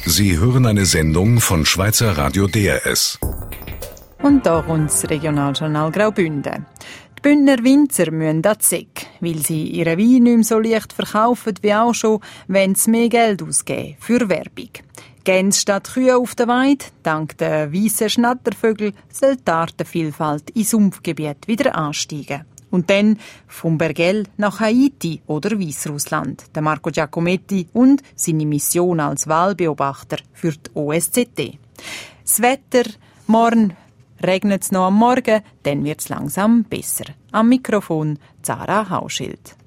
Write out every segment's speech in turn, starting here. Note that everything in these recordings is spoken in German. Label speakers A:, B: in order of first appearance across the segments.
A: Sie hören eine Sendung von Schweizer Radio DRS.
B: Und da kommt das Regionaljournal Graubünden. Die Bündner Winzer müssen an die Säcke, weil sie ihren Wein nicht mehr so leicht verkaufen wie auch schon, wenn sie mehr Geld ausgeben für Werbung. Gänse statt Kühe auf der Weide, dank der weissen Schnattervögel, soll die Artenvielfalt in Sumpfgebiet wieder ansteigen. Und dann vom Bergell nach Haiti oder Weißrussland. Der Marco Giacometti und seine Mission als Wahlbeobachter für die OSZE. Das Wetter, morgen regnet es noch am Morgen, dann wird es langsam besser. Am Mikrofon Zara Hauschild.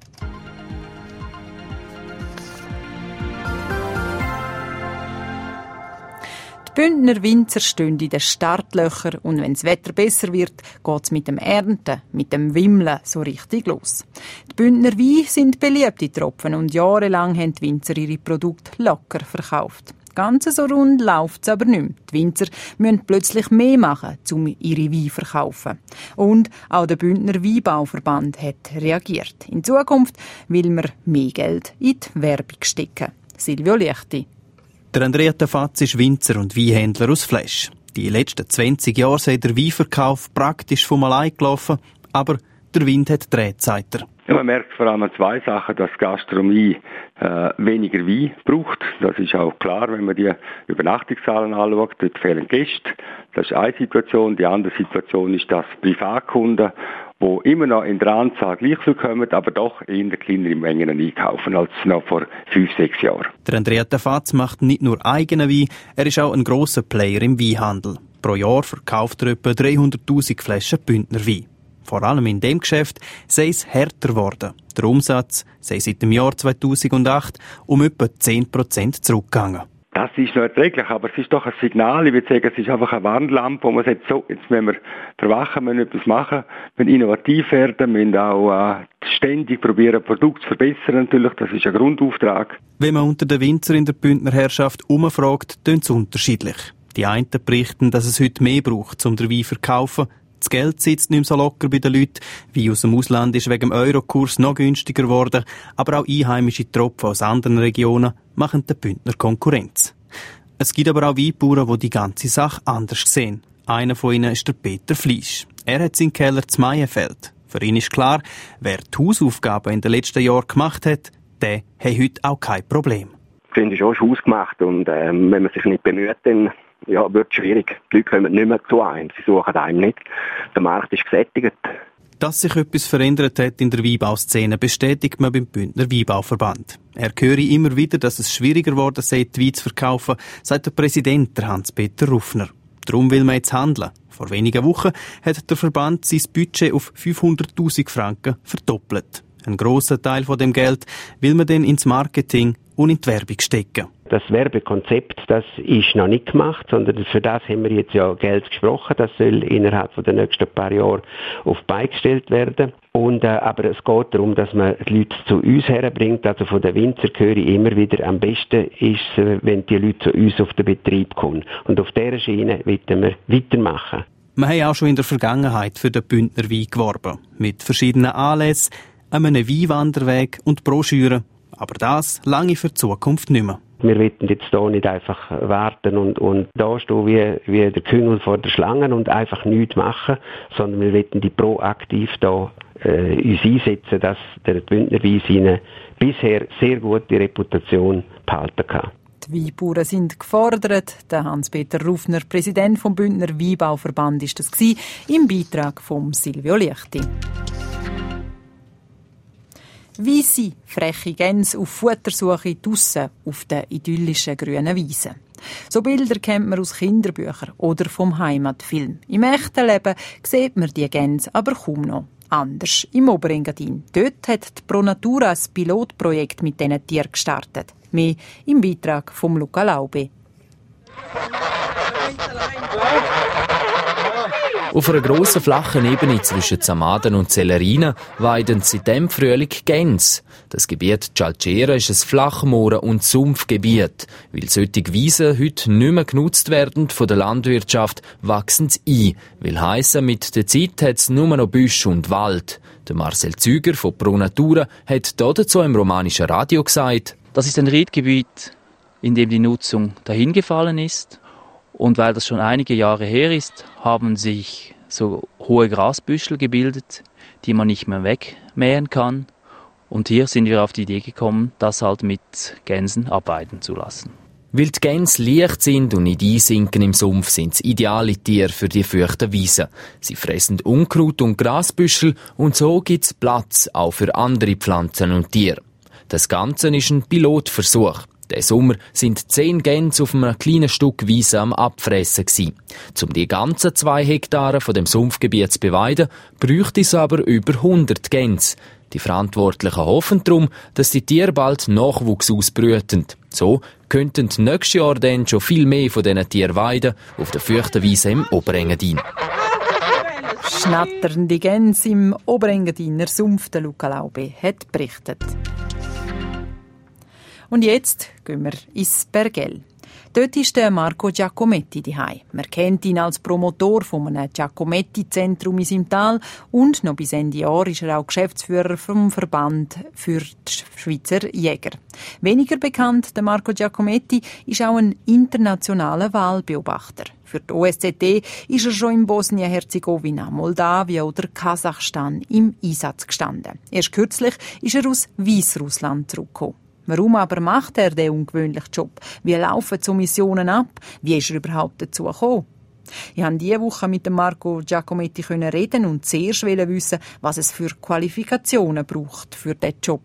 B: Die Bündner Winzer stehen in den Startlöchern und wenn das Wetter besser wird, geht es mit dem Ernten, mit dem Wimmeln so richtig los. Die Bündner Weine sind beliebte Tropfen und jahrelang haben die Winzer ihre Produkte locker verkauft. Ganz so rund läuft es aber nicht mehr. Die Winzer müssen plötzlich mehr machen, um ihre Weine zu verkaufen. Und auch der Bündner Weinbauverband hat reagiert. In Zukunft will man mehr Geld in die Werbung stecken. Silvio Liechti.
C: Der Andrea Tafatz ist Winzer und Weinhändler aus Flesch. Die letzten 20 Jahre sei der Weinverkauf praktisch vom allein gelaufen, aber der Wind hat gedreht, sagt er.
D: Ja, man merkt vor allem zwei Sachen, dass die Gastronomie weniger Wein braucht. Das ist auch klar, wenn man die Übernachtungszahlen anschaut. Dort fehlen Gäste. Das ist eine Situation. Die andere Situation ist, dass Privatkunden, die immer noch in der Anzahl gleich viel kommen, aber doch in kleinere Mengen einkaufen als noch vor 5-6 Jahren.
C: Der Andrea Tafatz macht nicht nur eigenen Wein, er ist auch ein grosser Player im Weinhandel. Pro Jahr verkauft er etwa 300'000 Flaschen Bündner Wein. Vor allem in dem Geschäft sei es härter geworden. Der Umsatz sei seit dem Jahr 2008 um etwa 10% zurückgegangen.
D: Das ist noch erträglich, aber es ist doch ein Signal. Ich würde sagen, es ist einfach eine Warnlampe, wo man sagt, so, jetzt müssen wir verwachen, müssen etwas machen, müssen innovativ werden, müssen auch ständig probieren, Produkte zu verbessern natürlich. Das ist ein Grundauftrag.
C: Wenn man unter den Winzer in der Bündner Herrschaft umfragt, tönt es unterschiedlich. Die einen berichten, dass es heute mehr braucht, um den Wein zu verkaufen. Das Geld sitzt nicht mehr so locker bei den Leuten. Wein aus dem Ausland ist wegen dem Eurokurs noch günstiger geworden. Aber auch einheimische Tropfen aus anderen Regionen machen den Bündner Konkurrenz. Es gibt aber auch Weinbauern, die die ganze Sache anders sehen. Einer von ihnen ist der Peter Fleisch. Er hat seinen Keller zu Maienfeld. Für ihn ist klar, wer die Hausaufgaben in den letzten Jahren gemacht hat, der hat heute auch kein Problem.
E: Ich finde, es ist auch ausgemacht und wenn man sich nicht bemüht, dann wird es schwierig. Die Leute kommen nicht mehr zu einem, sie suchen einem nicht. Der Markt ist gesättigt.
C: Dass sich etwas verändert hat in der Weinbauszene, bestätigt man beim Bündner Weinbauverband. Er höre immer wieder, dass es schwieriger geworden sei, die Wein zu verkaufen, sagt der Präsident, Hans-Peter Ruffner. Darum will man jetzt handeln. Vor wenigen Wochen hat der Verband sein Budget auf 500'000 Franken verdoppelt. Ein grosser Teil von dem Geld will man dann ins Marketing und in die Werbung stecken.
E: Das Werbekonzept, das ist noch nicht gemacht, sondern für das haben wir jetzt ja Geld gesprochen. Das soll innerhalb der nächsten paar Jahre auf die Beine gestellt werden. Aber es geht darum, dass man die Leute zu uns herbringt. Also von den Winzer höre ich immer wieder, am besten ist es, wenn die Leute zu uns auf den Betrieb kommen. Und auf dieser Schiene wollen wir weitermachen.
C: Wir haben auch schon in der Vergangenheit für den Bündner Wein geworben. Mit verschiedenen Anlässen, einem Weinwanderweg und Broschüren. Aber das lange für die Zukunft nicht mehr.
E: Wir wollen jetzt hier nicht einfach warten und da stehen wie der Küngel vor der Schlange und einfach nichts machen, sondern wir wollen die proaktiv da uns einsetzen, dass der Bündner Wein seine bisher sehr gute Reputation behalten kann.
B: Die Weinbauern sind gefordert. Der Hans-Peter Ruffner, Präsident vom Bündner Weinbauverband, ist das gewesen, im Beitrag von Silvio Liechti. Weisse, freche Gänse auf Futtersuche draussen auf den idyllischen grünen Wiesen. So Bilder kennt man aus Kinderbüchern oder vom Heimatfilm. Im echten Leben sieht man die Gänse aber kaum noch. Anders im Oberengadin. Dort hat die Pro Natura ein Pilotprojekt mit diesen Tieren gestartet. Mehr im Beitrag von Luca Laube.
F: Auf einer grossen flachen Ebene zwischen Zamaden und Zellerina weiden seit dem Frühling Gänse. Das Gebiet Cialcera ist ein Flachmoor- und Sumpfgebiet. Weil solche Wiesen heute nicht mehr genutzt werden von der Landwirtschaft, wachsen sie ein. Will heissen, mit der Zeit hat es nur noch Büsche und Wald. Der Marcel Züger von Pro Natura hat dazu im romanischen Radio gesagt:
G: Das ist ein Reitgebiet in dem die Nutzung dahingefallen ist. Und weil das schon einige Jahre her ist, haben sich so hohe Grasbüschel gebildet, die man nicht mehr wegmähen kann. Und hier sind wir auf die Idee gekommen, das halt mit Gänsen abweiden zu lassen.
F: Weil die Gänse leicht sind und nicht einsinken im Sumpf, sind sie ideale Tiere für die feuchten Wiesen. Sie fressen Unkraut und Grasbüschel und so gibt es Platz auch für andere Pflanzen und Tiere. Das Ganze ist ein Pilotversuch. Diesen Sommer sind 10 Gänse auf einem kleinen Stück Wiese am Abfressen gewesen. Um die ganzen 2 Hektare von dem Sumpfgebiet zu beweiden, bräuchte es aber über 100 Gänse. Die Verantwortlichen hoffen darum, dass die Tiere bald Nachwuchs ausbrüten. So könnten nächstes Jahr dann schon viel mehr von diesen Tieren weiden auf der feuchten Wiese im Oberengadin.
B: Schnatternde Gänse im Oberengadiner Sumpf, der Luca Laube hat berichtet. Und jetzt gehen wir ins Bergell. Dort ist der Marco Giacometti daheim. Man kennt ihn als Promotor von einem Giacometti-Zentrum in seinem Tal und noch bis Ende Jahr ist er auch Geschäftsführer vom Verband für die Schweizer Jäger. Weniger bekannt, der Marco Giacometti ist auch ein internationaler Wahlbeobachter. Für die OSZE ist er schon in Bosnien-Herzegowina, Moldawien oder Kasachstan im Einsatz gestanden. Erst kürzlich ist er aus Weißrussland zurückgekommen. Warum aber macht er diesen ungewöhnlichen Job? Wie laufen so Missionen ab? Wie ist er überhaupt dazu gekommen? Ich konnte diese Woche mit dem Marco Giacometti reden und zuerst wissen, was es für Qualifikationen braucht für diesen Job.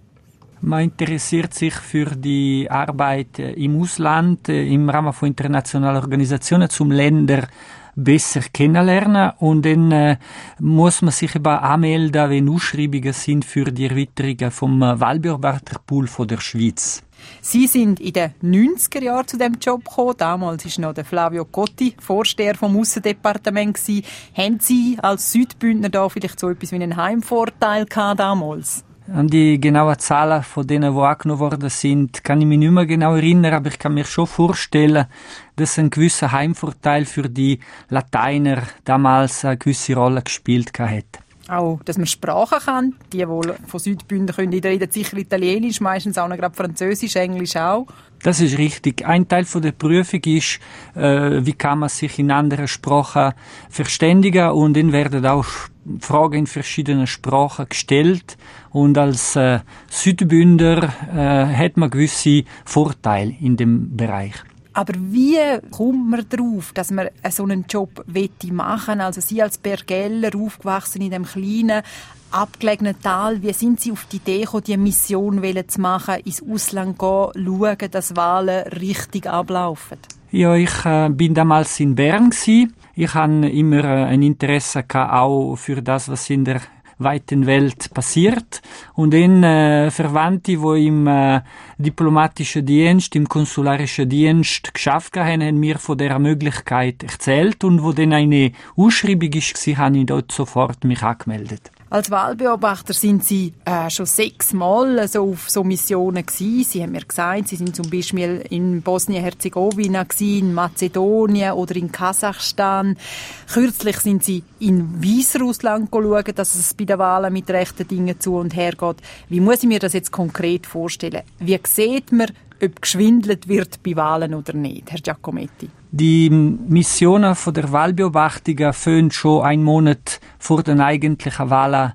H: Man interessiert sich für die Arbeit im Ausland, im Rahmen von internationalen Organisationen, zum Länder besser kennenlernen und dann muss man sich eben anmelden, wenn Ausschreibungen sind für die Erweiterung vom Wahlbeobachterpool von der Schweiz.
B: Sie sind in den 90er Jahren zu diesem Job gekommen. Damals war noch der Flavio Cotti Vorsteher vom Aussendepartement. Haben Sie als Südbündner da vielleicht so etwas wie einen Heimvorteil gehabt damals?
H: An die genauen Zahlen von denen, die angenommen worden sind, kann ich mich nicht mehr genau erinnern, aber ich kann mir schon vorstellen, dass ein gewisser Heimvorteil für die Lateiner damals eine gewisse Rolle gespielt hat.
B: Auch, dass man Sprachen kann. Die von Südbündner können reden sicher Italienisch, meistens auch noch gerade Französisch, Englisch auch.
H: Das ist richtig. Ein Teil von der Prüfung ist, wie kann man sich in anderen Sprachen verständigen, und dann werden auch Fragen in verschiedenen Sprachen gestellt, und als Südbündner hat man gewisse Vorteile in dem Bereich.
B: Aber wie kommt man darauf, dass man so einen Job machen will? Also Sie als Bergeller, aufgewachsen in dem kleinen, abgelegenen Tal, wie sind Sie auf die Idee gekommen, diese Mission zu machen, ins Ausland gehen, schauen, dass Wahlen richtig ablaufen?
H: Ja, ich bin damals in Bern gsi. Ich habe immer ein Interesse gehabt, auch für das, was in der weiten Welt passiert. Und dann Verwandte, die im diplomatischen Dienst, im konsularischen Dienst geschafft haben, haben mir von dieser Möglichkeit erzählt. Und wo dann eine Ausschreibung war, habe ich dort sofort mich angemeldet.
B: Als Wahlbeobachter sind Sie schon 6-mal auf so Missionen gewesen. Sie haben mir gesagt, Sie sind zum Beispiel in Bosnien-Herzegowina gewesen, in Mazedonien oder in Kasachstan. Kürzlich sind Sie in Weißrussland schauen, dass es bei den Wahlen mit rechten Dingen zu und her geht. Wie muss ich mir das jetzt konkret vorstellen? Wie sieht man, ob geschwindelt wird bei Wahlen oder nicht, Herr Giacometti?
H: Die Missionen von der Wahlbeobachtung fangen schon einen Monat vor den eigentlichen Wahlen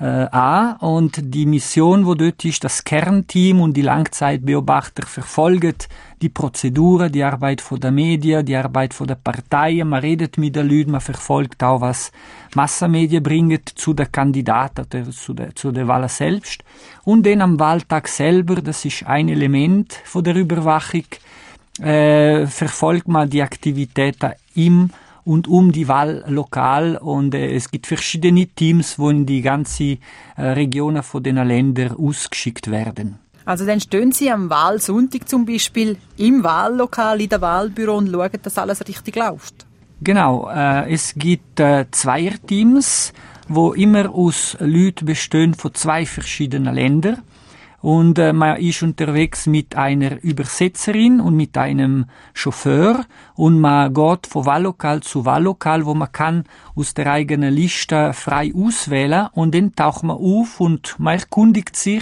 H: an. Und die Mission, die dort ist, das Kernteam und die Langzeitbeobachter verfolgen die Prozeduren, die Arbeit der Medien, die Arbeit der Parteien. Man redet mit den Leuten, man verfolgt auch, was Massenmedien bringen zu den Kandidaten oder zu der Wahl selbst. Und dann am Wahltag selber, das ist ein Element von der Überwachung, verfolgt man die Aktivitäten im und um die Wahllokal, und es gibt verschiedene Teams, die in die ganzen Regionen von den Ländern ausgeschickt werden.
B: Also dann stehen Sie am Wahlsonntag zum Beispiel im Wahllokal, in der Wahlbüro und schauen, dass alles richtig läuft?
H: Genau, es gibt Zweierteams, die immer aus Leuten bestehen von 2 verschiedenen Ländern. und man ist unterwegs mit einer Übersetzerin und mit einem Chauffeur und man geht von Wahllokal zu Wahllokal, wo man kann aus der eigenen Liste frei auswählen und dann taucht man auf und man erkundigt sich,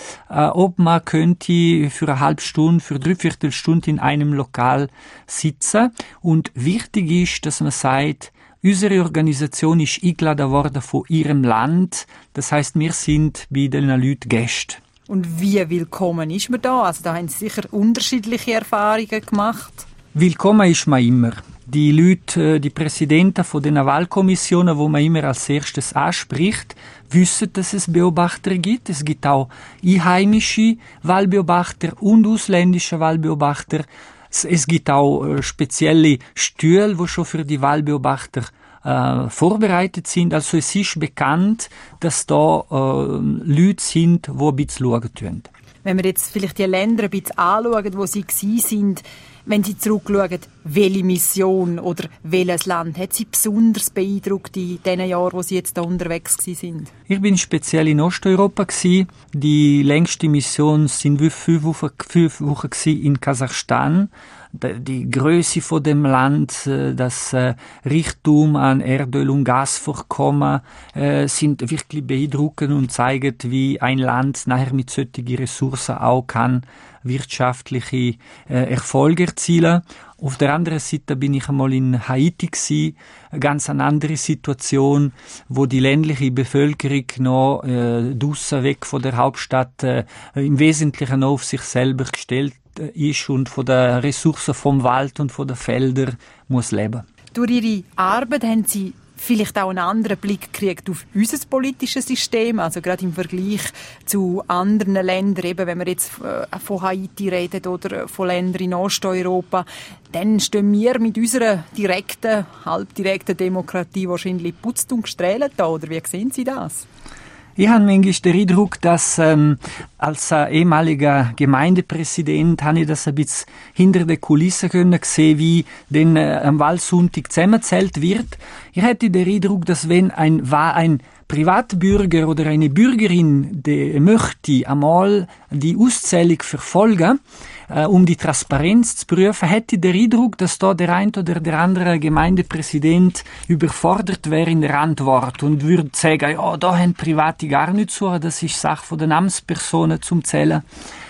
H: ob man könnte für eine halbe Stunde, für 3/4 Stunde in einem Lokal sitzen. Und wichtig ist, dass man sagt, unsere Organisation ist eingeladen worden von ihrem Land. Das heisst, wir sind bei den Leuten Gäste.
B: Und wie willkommen ist man da? Also da haben Sie sicher unterschiedliche Erfahrungen gemacht.
H: Willkommen ist man immer. Die Leute, die Präsidenten von den Wahlkommissionen, wo man immer als erstes anspricht, wissen, dass es Beobachter gibt. Es gibt auch einheimische Wahlbeobachter und ausländische Wahlbeobachter. Es gibt auch spezielle Stühle, die schon für die Wahlbeobachter vorbereitet sind. Also es ist bekannt, dass da Leute sind, die ein bisschen schauen tun.
B: Wenn wir jetzt vielleicht die Länder ein bisschen anschauen, wo Sie sind, wenn Sie zurückschauen, welche Mission oder welches Land hat Sie besonders beeindruckt in den Jahren, wo Sie jetzt da unterwegs sind?
H: Ich bin speziell in Osteuropa gewesen. Die längste Mission sind 5 Wochen in Kasachstan. Die Größe von dem Land, das Reichtum an Erdöl und Gasvorkommen sind wirklich beeindruckend und zeigen, wie ein Land nachher mit solchen Ressourcen auch kann wirtschaftliche Erfolge erzielen. Auf der anderen Seite bin ich einmal in Haiti gewesen, eine ganz andere Situation, wo die ländliche Bevölkerung noch draussen weg von der Hauptstadt im Wesentlichen noch auf sich selber gestellt ist und von den Ressourcen vom Wald und von den Feldern muss leben.
B: Durch Ihre Arbeit haben Sie vielleicht auch einen anderen Blick gekriegt auf unser politisches System, also gerade im Vergleich zu anderen Ländern, eben wenn wir jetzt von Haiti reden oder von Ländern in Osteuropa, dann stehen wir mit unserer direkten, halbdirekten Demokratie wahrscheinlich putzt und gestrählt da, oder wie sehen Sie das?
H: Ich habe manchmal den Eindruck, dass als ehemaliger Gemeindepräsident habe ich das ein bisschen hinter den Kulissen sehen, wie denn am Wahlsonntag zusammengezählt wird. Ich hätte den Eindruck, dass wenn ein Privatbürger oder eine Bürgerin möchte einmal die Auszählung verfolgen, um die Transparenz zu prüfen, hätte der Eindruck, dass da der ein oder der andere Gemeindepräsident überfordert wäre in der Antwort und würde sagen, ja, da haben Private gar nichts zu, das ist Sache von den Amtspersonen zum Zählen.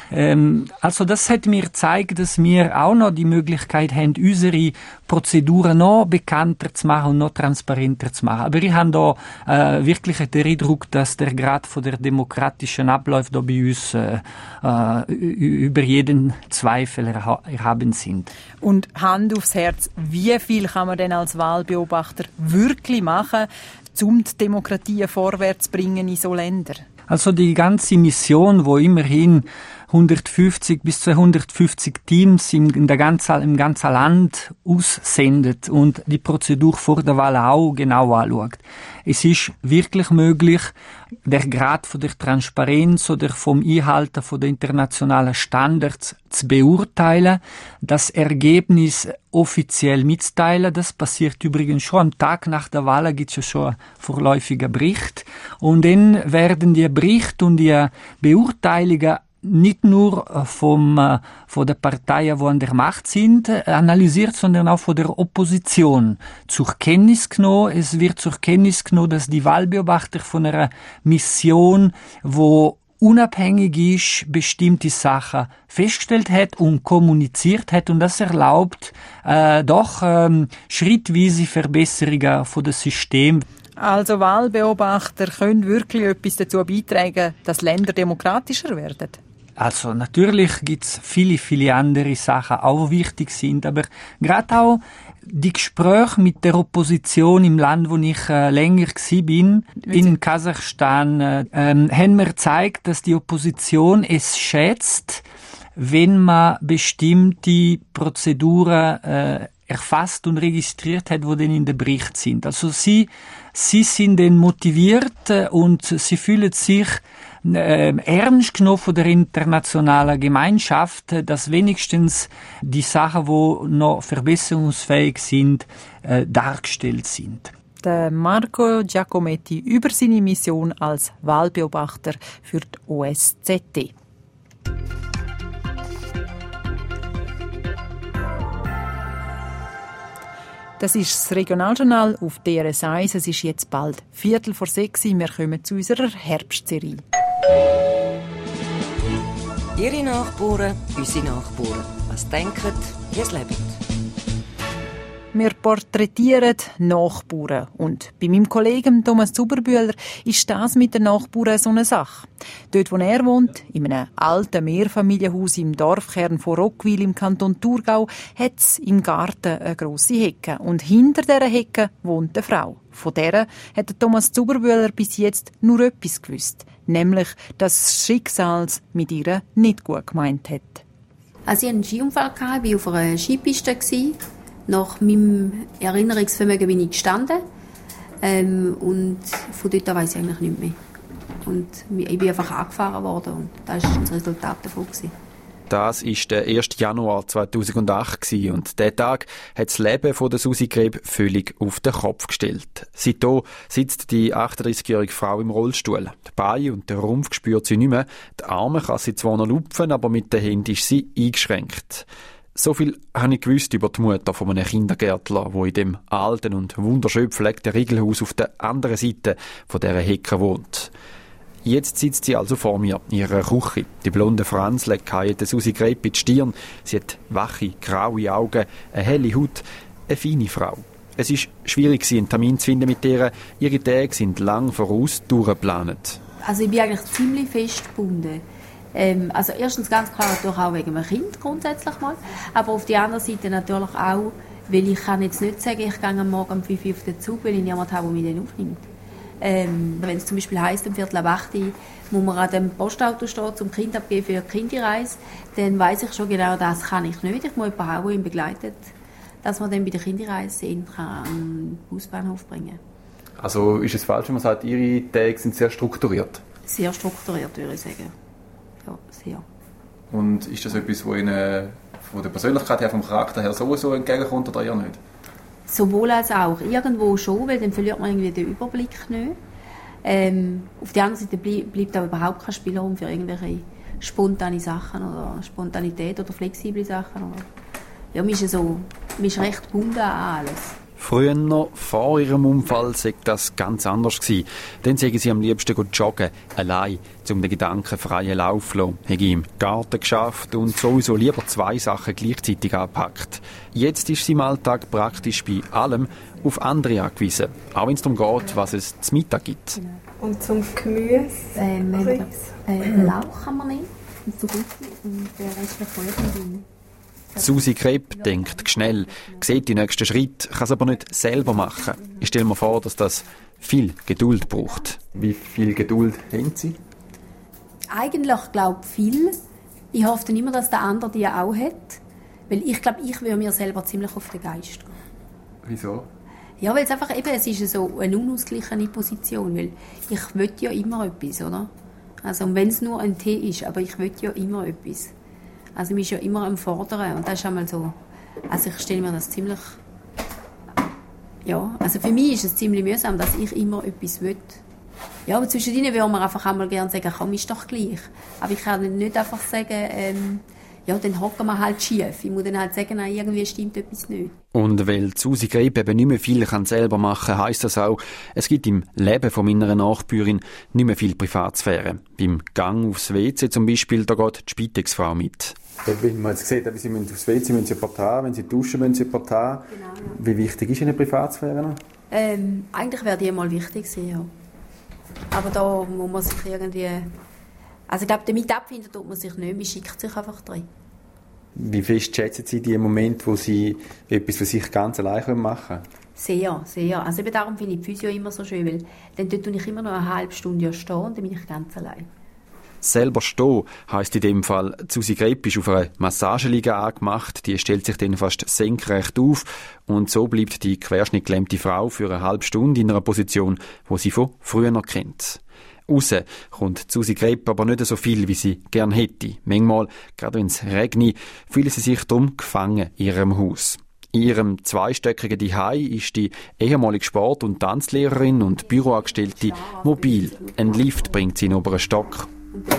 H: Also das hat mir gezeigt, dass wir auch noch die Möglichkeit haben, unsere Prozeduren noch bekannter zu machen und noch transparenter zu machen. Aber ich habe da wirklich den Eindruck, dass der Grad von der demokratischen Abläufe da bei uns über jeden Zweifel erhaben sind.
B: Und Hand aufs Herz, wie viel kann man denn als Wahlbeobachter wirklich machen, um die Demokratie vorwärts zu bringen in so Ländern?
H: Also die ganze Mission, wo immerhin 150 bis 250 Teams im ganzen Land aussendet und die Prozedur vor der Wahl auch genau anschaut. Es ist wirklich möglich, der Grad von der Transparenz oder vom Einhalten von den internationalen Standards zu beurteilen, das Ergebnis offiziell mitzuteilen. Das passiert übrigens schon am Tag nach der Wahl, gibt es ja schon einen vorläufigen Bericht. Und dann werden die Berichte und die Beurteilungen nicht nur von den Parteien, die an der Macht sind, analysiert, sondern auch von der Opposition zur Kenntnis genommen. Es wird zur Kenntnis genommen, dass die Wahlbeobachter von einer Mission, wo unabhängig ist, bestimmte Sachen festgestellt hat und kommuniziert hat, und das erlaubt schrittweise Verbesserungen von dem System.
B: Also Wahlbeobachter können wirklich etwas dazu beitragen, dass Länder demokratischer werden?
H: Also natürlich gibt's viele, viele andere Sachen, auch wichtig sind, aber gerade auch die Gespräche mit der Opposition im Land, wo ich länger bin, in Kasachstan, haben mir gezeigt, dass die Opposition es schätzt, wenn man bestimmte Prozeduren erfasst und registriert hat, wo denn in der Bericht sind. Also sie sind dann motiviert und sie fühlen sich ernst genommen von der internationalen Gemeinschaft, dass wenigstens die Sachen, die noch verbesserungsfähig sind, dargestellt sind.
B: Der Marco Giacometti über seine Mission als Wahlbeobachter für die OSZE. Das ist das Regionaljournal auf DRS1. Es ist jetzt bald 5:45. Wir kommen zu unserer Herbstserie.
I: Ihre Nachbarn, unsere Nachbarn. Was denken, wie es lebt.
B: Wir porträtieren Nachbarn. Und bei meinem Kollegen Thomas Zuberbühler ist das mit den Nachbarn so eine Sache. Dort, wo er wohnt, in einem alten Mehrfamilienhaus im Dorfkern von Rockwil im Kanton Thurgau, hat es im Garten eine grosse Hecke. Und hinter dieser Hecke wohnt eine Frau. Von der hat Thomas Zuberbühler bis jetzt nur etwas gewusst. Nämlich, dass das Schicksal mit ihr nicht gut gemeint hat.
J: Also ich hatte einen Skiunfall, ich war auf einer Skipiste. Nach meinem Erinnerungsvermögen bin ich gestanden. Und von dort an weiss ich eigentlich nicht mehr. Und ich bin einfach angefahren worden und das war das Resultat davon.
K: Das war der 1. Januar 2008 und dieser Tag hat das Leben von der Susi Greb völlig auf den Kopf gestellt. Seitdem sitzt die 38-jährige Frau im Rollstuhl. Die Beine und den Rumpf spürt sie nicht mehr. Die Arme kann sie zwar noch lupfen, aber mit den Händen ist sie eingeschränkt. So viel habe ich gewusst über die Mutter von einem Kindergärtler, der in dem alten und wunderschön gepflegten Riegelhaus auf der anderen Seite von dieser Hecke wohnt. Jetzt sitzt sie also vor mir, in ihrer Küche. Die blonde Franzle fallen der Susi Greb in die Stirn. Sie hat wache, graue Augen, eine helle Haut, eine feine Frau. Es war schwierig, einen Termin zu finden mit ihr. Ihre Tage sind lang voraus durchgeplant.
J: Also ich bin eigentlich ziemlich fest gebunden. Also erstens ganz klar natürlich auch wegen meinem Kind grundsätzlich mal, aber auf der anderen Seite natürlich auch, weil ich kann jetzt nicht sagen, ich gehe am Morgen um 5 Uhr auf den Zug, weil ich niemanden habe, der mich dann aufnimmt. Wenn es zum Beispiel heisst, um 7:45 muss man an dem Postauto stehen, zum Kind abgeben für die Kinderreise, dann weiss ich schon genau, das kann ich nicht. Ich muss jemanden haben, der ihn begleitet, dass man dann bei der Kinderreise ihn am Busbahnhof bringen kann.
K: Also ist es falsch, wenn man sagt, Ihre Tage sind sehr strukturiert?
J: Sehr strukturiert, würde ich sagen. Ja, sehr.
K: Und ist das etwas, das Ihnen von der Persönlichkeit her, vom Charakter her sowieso entgegenkommt oder eher nicht?
J: Sowohl als auch. Irgendwo schon, weil dann verliert man irgendwie den Überblick nicht. Auf der anderen Seite bleibt auch überhaupt kein Spielraum für irgendwelche spontane Sachen oder Spontanität oder flexible Sachen. Oder ja, man ist recht gebunden an alles.
K: Früher noch, vor ihrem Unfall, sei das ganz anders gewesen. Dann seien sie am liebsten joggen, allein, um den Gedanken freien Lauf zu lassen. Habe ich im Garten geschafft und sowieso lieber 2 Sachen gleichzeitig angepackt. Jetzt ist sie im Alltag praktisch bei allem auf andere angewiesen. Auch wenn es darum geht, was es zum Mittag gibt.
L: Und zum Gemüse?
J: Lauch kann man nehmen, und so gut, und der Rest verfolgt drin.
K: Susi Greb denkt schnell, sieht die nächsten Schritte, kann es aber nicht selber machen. Ich stelle mir vor, dass das viel Geduld braucht. Wie viel Geduld haben Sie?
J: Eigentlich glaube ich viel. Ich hoffe dann immer, dass der andere die auch hat. Weil ich glaube, ich würde mir selber ziemlich auf den Geist gehen.
K: Wieso?
J: Ja, weil es ist so eine unausgeglichene Position. Weil ich will ja immer etwas, oder? Also, wenn es nur ein Tee ist, aber ich will ja immer etwas. Also, man ist ja immer am Fordern. Und das ist einmal so. Also, ich stelle mir das ziemlich. Ja, also für mich ist es ziemlich mühsam, dass ich immer etwas will. Ja, aber zwischen ihnen würde man einfach einmal gerne sagen, komm, ist doch gleich. Aber ich kann nicht einfach sagen, ja, dann hocken wir halt schief. Ich muss dann halt sagen, nein, irgendwie stimmt etwas nicht.
K: Und weil Susi Greb eben nicht mehr viel selber machen kann, heisst das auch, es gibt im Leben von meiner Nachbürin nicht mehr viel Privatsphäre. Beim Gang aufs WC zum Beispiel, da geht die Spitex-Frau mit. Wenn man jetzt sieht, Sie müssen aufs WC, müssen Sie jemanden haben, wenn Sie duschen, müssen Sie jemanden haben. Genau, ja. Wie wichtig ist Ihnen Privatsphäre noch?
J: Eigentlich wäre die mal wichtig sein, ja. Aber da muss man sich irgendwie... Also ich glaube, damit abfinden tut man sich nicht, man schickt sich einfach drin. Wie
K: fest schätzen Sie die Momente, wo Sie etwas für sich ganz allein machen können?
J: Sehr, sehr. Also eben darum finde ich die Physio immer so schön, weil dann tue ich immer noch eine halbe Stunde stehen und dann bin ich ganz allein.
K: Selber stehen heisst in dem Fall, Susi Greb ist auf einer Massageliege angemacht, die stellt sich dann fast senkrecht auf und so bleibt die querschnittgelähmte Frau für eine halbe Stunde in einer Position, die sie von früher noch kennt. Raus kommt Susi Greb aber nicht so viel, wie sie gern hätte. Manchmal, gerade wenn es regnet, fühlen sie sich darum gefangen in ihrem Haus. In ihrem 2stöckigen Zuhause ist die ehemalige Sport- und Tanzlehrerin und Büroangestellte mobil. Ein Lift bringt sie in den oberen Stock.
J: Und dann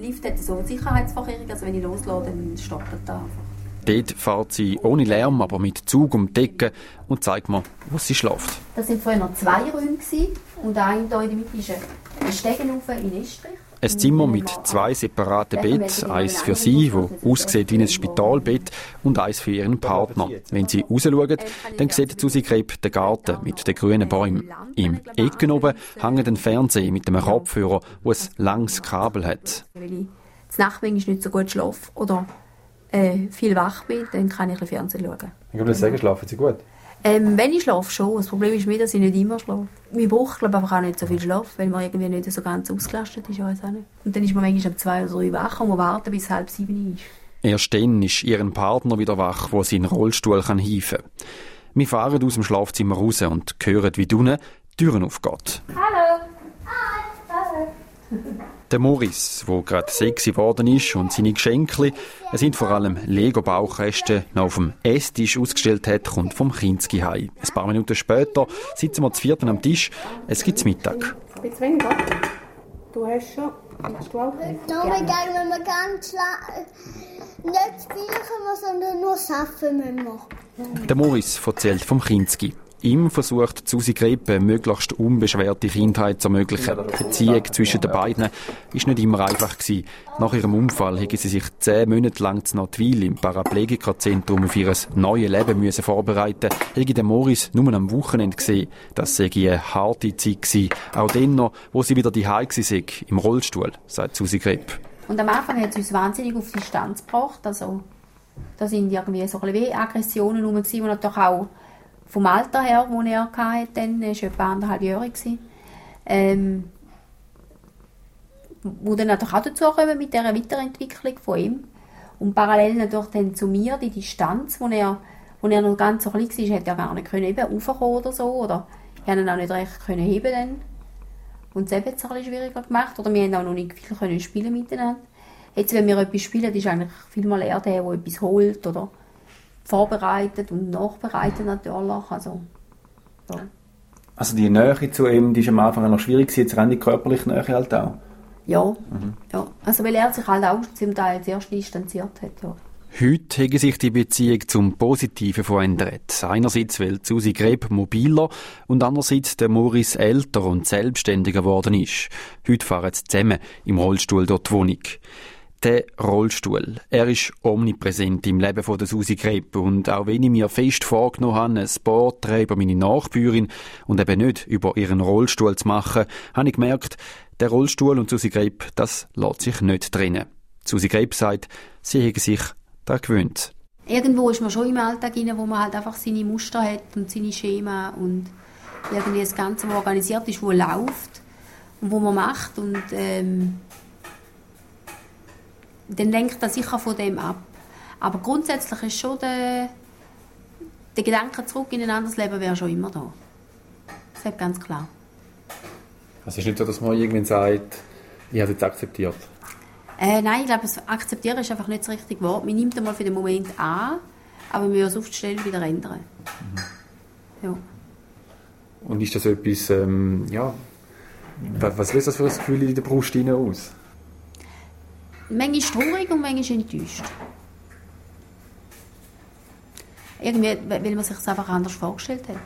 J: Lift hat so eine Sicherheitsvorkehrung, also wenn ich loslade, dann stoppt er einfach.
K: Dort fährt sie ohne Lärm, aber mit Zug um die Ecke und zeigt mir, wo sie schläft.
J: Das waren vorher noch 2 Räume und ein hier in der Mitte ist ein Stegenufer in Estrich.
K: Ein Zimmer mit 2 separaten Betten, eins für sie, das aussieht wie ein Spitalbett, und eins für ihren Partner. Wenn sie rausschauen, dann sieht Susi Greb den Garten mit den grünen Bäumen. Im Ecken oben hängt ein Fernseher mit einem Kopfhörer, der ein langes Kabel hat.
J: Wenn ich nachts nicht so gut schlafe oder viel wach bin, dann kann ich ein bisschen Fernsehen schauen.
K: Ich würde sagen, schlafen Sie gut?
J: Wenn ich schlafe, schon. Das Problem ist mir, dass ich nicht immer schlafe. Man braucht, glaube ich, einfach auch nicht so viel Schlaf, weil man irgendwie nicht so ganz ausgelastet ist. Auch nicht. Und dann ist man manchmal um 2 oder 3 wach und man warten, bis 6:30 ist.
K: Erst dann ist ihren Partner wieder wach, wo sie in den Rollstuhl hieven kann. Wir fahren aus dem Schlafzimmer raus und hören, wie drinnen die Türen aufgeht.
J: Hallo! Hallo!
K: Der Morris, der gerade 6 geworden ist, und seine Geschenke, es sind vor allem Lego-Baukästen, noch auf dem Esstisch ausgestellt hat, kommt vom Kinski heim. Ein paar Minuten später sitzen wir zu 4 am Tisch. Es gibt Mittag.
L: Ein bisschen weniger. Du hast schon. Hast du auch?
M: Nur wenn wir ganz nicht spielen, sondern nur Sachen machen.
K: Der Morris erzählt vom Kinski. Ihm versucht Susi Greb eine möglichst unbeschwerte Kindheit zu ermöglichen. Die Beziehung zwischen den beiden war nicht immer einfach gewesen. Nach ihrem Unfall hätte sie sich 10 Monate lang in Notwil im Paraplegikerzentrum auf ihr neues Leben müssen vorbereiten. Hätte der Morris nur am Wochenende gesehen. Das sei eine harte Zeit gewesen. Auch dann noch, wo sie wieder daheim war, im Rollstuhl, sagt Susi Greb.
J: Und am Anfang hat es uns wahnsinnig auf Distanz gebracht. Also, da sind irgendwie so ein bisschen Aggressionen rum, die natürlich auch vom Alter her, das er hatte, dann, er war etwa 1,5-jährig, wo dann natürlich auch dazu kommen mit dieser Weiterentwicklung von ihm. Und parallel natürlich dann zu mir, die Distanz, wo er noch ganz so klein war, hätte er gar nicht raufkommen oder so. Oder ich konnte ihn auch nicht recht heben dann. Und das hat es ein bisschen schwieriger gemacht. Oder wir haben auch noch nicht viel spielen miteinander. Jetzt, wenn wir etwas spielen, ist eigentlich vielmal eher der etwas holt oder vorbereitet und nachbereitet natürlich. Also, ja.
N: Also die Nähe zu ihm, die ist am Anfang noch schwierig, jetzt rein die körperliche Nähe halt auch?
J: Ja, ja. Also weil er sich halt auch zum Teil zuerst distanziert hat, ja.
K: Heute hat sich die Beziehung zum Positiven verändert. Einerseits, weil Susi Greb mobiler und andererseits der Morris älter und selbstständiger geworden ist. Heute fahren sie zusammen im Rollstuhl durch die Wohnung. Der Rollstuhl, er ist omnipräsent im Leben von der Susi Greb. Und auch wenn ich mir fest vorgenommen habe, ein Porträt über meine Nachbürin und eben nicht über ihren Rollstuhl zu machen, habe ich gemerkt, der Rollstuhl und Susi Greb, das lässt sich nicht trennen. Susi Greb sagt, sie hätte sich daran gewöhnt.
J: Irgendwo ist man schon im Alltag rein, wo man halt einfach seine Muster hat und seine Schema und irgendwie das Ganze, was organisiert ist, wo läuft und wo man macht und dann lenkt er sicher von dem ab. Aber grundsätzlich ist schon der Gedanke zurück in ein anderes Leben wäre schon immer da. Das ist ganz klar.
N: Also es ist nicht so, dass man irgendwann sagt, ich habe es jetzt akzeptiert?
J: Nein, ich glaube, das Akzeptieren ist einfach nicht das richtige Wort. Man nimmt einmal für den Moment an, aber man muss es auf die Stelle wieder ändern. Ja.
N: Und ist das etwas, was löst das für ein Gefühl in der Brust aus?
J: Manchmal traurig und manchmal enttäuscht. Irgendwie, weil man sich es einfach anders vorgestellt hat.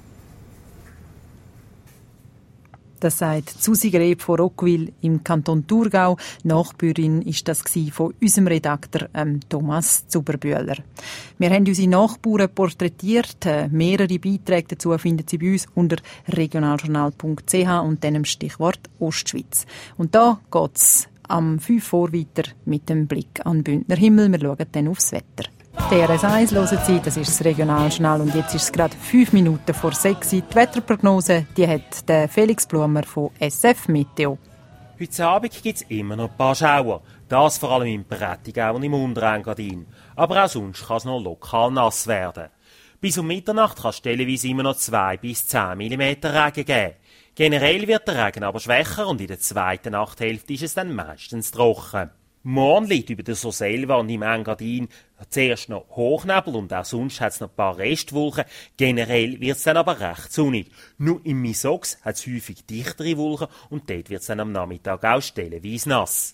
B: Das sagt Susi Greb von Roggwil im Kanton Thurgau. Nachbürin war das von unserem Redakteur Thomas Zuberbühler. Wir haben unsere Nachbarn porträtiert. Mehrere Beiträge dazu finden Sie bei uns unter regionaljournal.ch und dann im Stichwort Ostschweiz. Und da geht's am 5 vor weiter mit dem Blick an den Bündner Himmel. Wir schauen dann aufs Wetter. DRS1 hören Sie, das ist das Regionaljournal und jetzt ist es gerade 5 Minuten vor 6 Uhr. Die Wetterprognose, die hat der Felix Blumer von SF Meteo.
O: Heute Abend gibt es immer noch ein paar Schauer. Das vor allem im Prättigau und im Unterengadin. Aber auch sonst kann es noch lokal nass werden. Bis um Mitternacht kann es stellenweise immer noch 2 bis 10 mm Regen geben. Generell wird der Regen aber schwächer und in der zweiten Nachthälfte ist es dann meistens trocken. Morgen liegt über der Surselva und im Engadin zuerst noch Hochnebel und auch sonst hat es noch ein paar Restwolken. Generell wird es dann aber recht sonnig. Nur im Misox hat es häufig dichtere Wolken und dort wird es dann am Nachmittag auch stellenweise nass.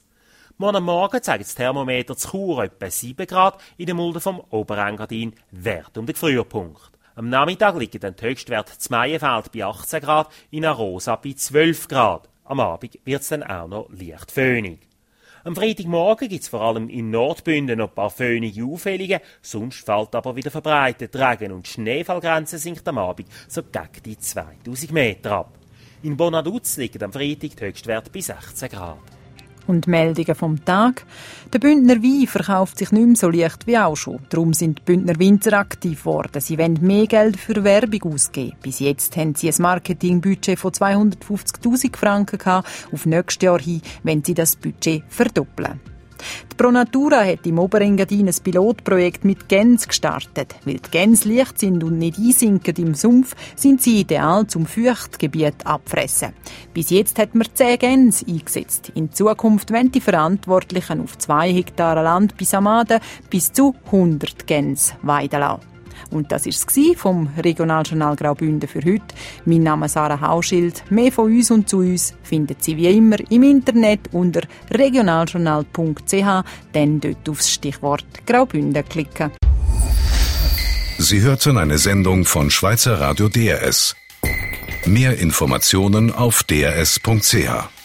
O: Morgen am Morgen zeigt das Thermometer zu Chur etwa 7 Grad, in der Mulde vom Oberengadin Wert um den Gefrierpunkt. Am Nachmittag liegt dann der Höchstwert zu Meienfeld bei 18 Grad, in Arosa bei 12 Grad. Am Abend wird es dann auch noch leicht föhnig. Am Freitagmorgen gibt es vor allem in Nordbünden noch ein paar föhnige Aufhellungen, sonst fällt aber wieder verbreitet Regen und die Schneefallgrenze sinkt am Abend so gegen die 2000 Meter ab. In Bonaduz liegt am Freitag der Höchstwert bei 16 Grad.
B: Und Meldungen vom Tag. Der Bündner Wein verkauft sich nicht mehr so leicht wie auch schon. Darum sind die Bündner Winzer aktiv geworden. Sie wollen mehr Geld für Werbung ausgeben. Bis jetzt haben sie ein Marketingbudget von 250'000 Franken gehabt. Auf nächstes Jahr hin wollen sie das Budget verdoppeln. Die ProNatura hat im Oberengadin ein Pilotprojekt mit Gänsen gestartet. Weil die Gänse leicht sind und nicht einsinken im Sumpf, sind sie ideal zum Feuchtgebiet abfressen. Bis jetzt hat man 10 Gänse eingesetzt. In Zukunft wollen die Verantwortlichen auf 2 Hektaren Land bei Samaden bis zu 100 Gänse weiden lassen. Und das war es vom Regionaljournal Graubünden für heute. Mein Name ist Sarah Hauschild. Mehr von uns und zu uns finden Sie wie immer im Internet unter regionaljournal.ch, dann dort aufs Stichwort Graubünden klicken.
A: Sie hörten eine Sendung von Schweizer Radio DRS. Mehr Informationen auf drs.ch.